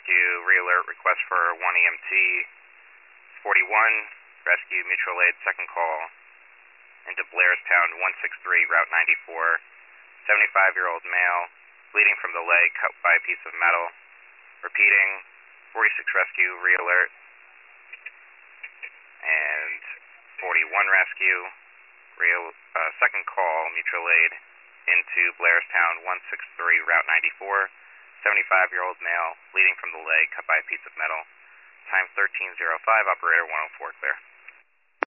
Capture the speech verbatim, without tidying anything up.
rescue, re-alert, request for one E M T. forty-one, rescue, mutual aid, second call into Blairstown, one six three, Route ninety-four. seventy-five-year-old male, bleeding from the leg, cut by a piece of metal. Repeating, forty-six rescue, re-alert. And forty-one rescue, real, uh, second call, mutual aid, into Blairstown, one six three, Route ninety-four. seventy-five-year-old male, bleeding from the leg, cut by a piece of metal. Time thirteen oh five, operator one oh four, clear.